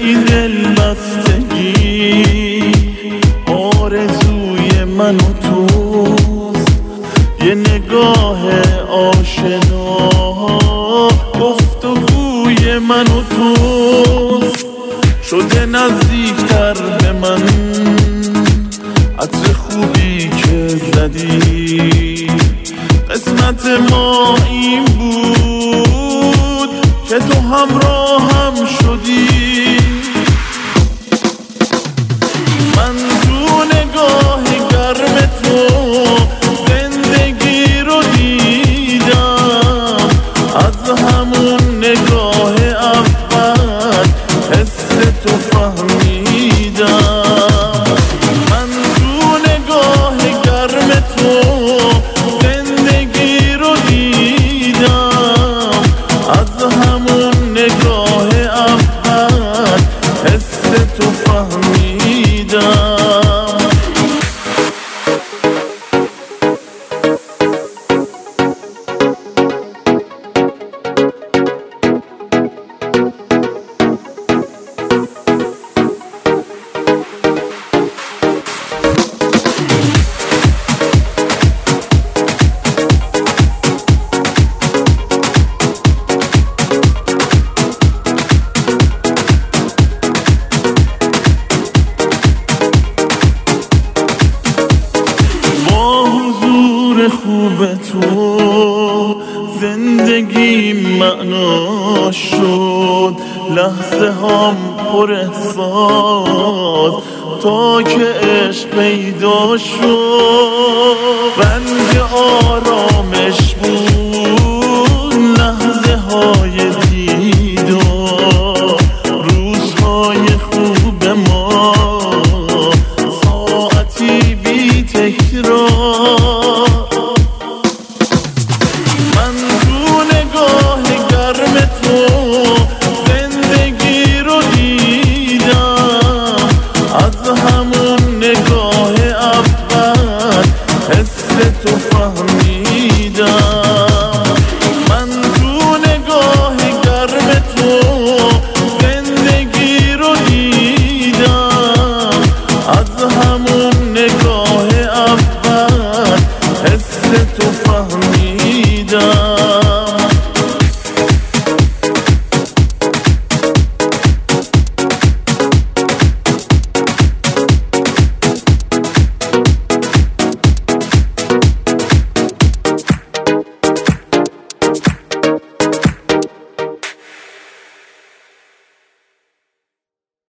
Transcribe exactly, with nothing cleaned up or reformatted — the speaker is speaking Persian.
بی دل بستگی آرزوی من و توست، یه نگاه آشنا گفتگوی من و توست، شده نزدیکتر به من عطر خوبی که زدی. قسمت ما این بود که تو همراه هم شدی. من تو نگاه گرم تو زندگی رو دیدم، از همون نگاه اول حس تو فهمیدم. من تو نگاه گرم تو زندگی رو دیدم، از همون نگاه اول حس تو فهمیدم. خوب تو زندگی معنا شد، لحظه هم پر احساس تا که عشق پیدا شد. رنگ آرامش